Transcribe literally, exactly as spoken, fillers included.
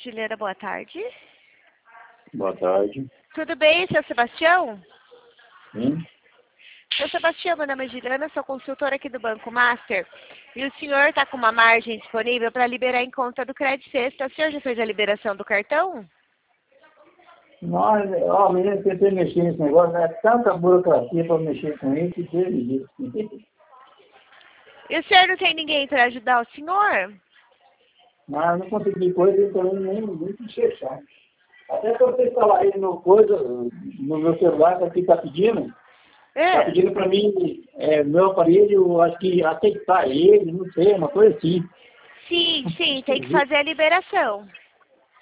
Juliana, boa tarde. Boa tarde. Tudo bem, seu Sebastião? Sim. Seu Sebastião, meu nome é Juliana, sou consultora aqui do Banco Master. E o senhor está com uma margem disponível para liberar em conta do Crédito Sexta. O senhor já fez a liberação do cartão? Nós, ó, menino, tentei mexer nesse negócio, é tanta burocracia para mexer com isso, que Deus me livre. E o senhor não tem ninguém para ajudar o senhor? Mas não consegui coisa, então nem nem mexer, sabe? Até que você instalar aí no coisa, no meu celular, que aqui está pedindo, está É. pedindo para mim, é, meu aparelho, eu acho que aceitar ele, não sei, uma coisa assim. Sim, sim, tem que fazer a liberação.